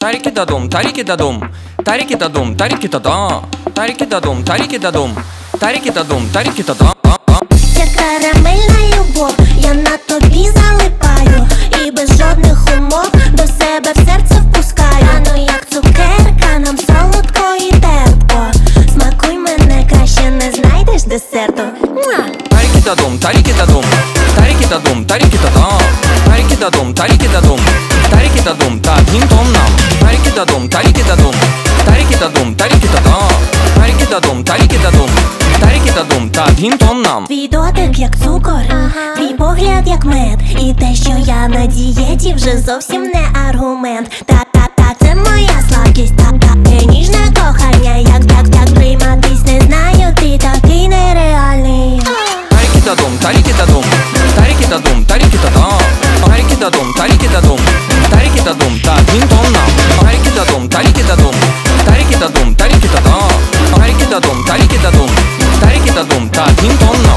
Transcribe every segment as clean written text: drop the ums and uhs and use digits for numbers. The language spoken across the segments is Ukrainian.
Тарики-да-дум, тарики-да-дум, тарики-да-дум, тарики-да-да, тарики-да-дум, тарики-да-дум, тарики-да-дум, тарики-да-да. Ця карамельна любов, я на тобі залипаю, і без жодних умов до себе в серце впускаю. Ну як цукерка, нам солодко і терпко. Смакуй мене, краще не знайдеш десерту. Тарики-да-дум, тарики-да-дум, тарики-да-дум, тарики-да-да, тарики-да-дум, тарики-да-дум, тарики-да-дум, та дім-том нам. Тарики-да-дум, тарики-да-дум, тарики-да-дум, тарики-да-да, тарики-да-дум, тарики-да-дум, тарики-да-дум, та дім-том нам. Твій дотик як цукор, твій погляд як мед. І те, що я на дієті, вже зовсім не аргумент. Та-та-та, це моя слабкість, та-та, це ніжне кохання. Як прийматись, не знаю, ти такий нереальний. Тарики-да-дум, тарики-да-дум, тарики-да-дум, тарики-да-да, тарики-да-дум, тарики-да-дум, тарики-да-дум, та дім-том нам. Тарики-да-дум, тарики-да-дум, тарики-да-дум, тарики-да-да, тарики-да-дум, тарики-да-дум, тарики-да-дум, та дім-том нам.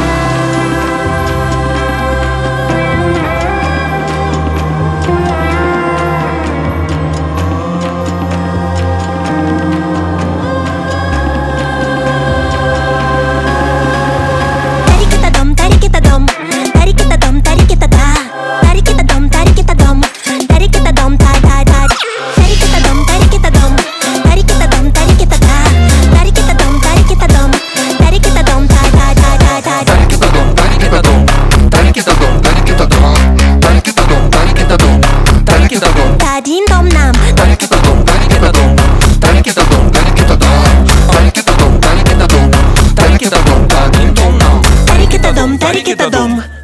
Дім-том нам. Тарики-да-дум, тарики-да-дум, тарики-да-дум, тарики-да-да, тарики-да-дум, тарики-да-дум, тарики-да-дум, та дім-том нам. Тарики-та-дом, тарики-та-дом.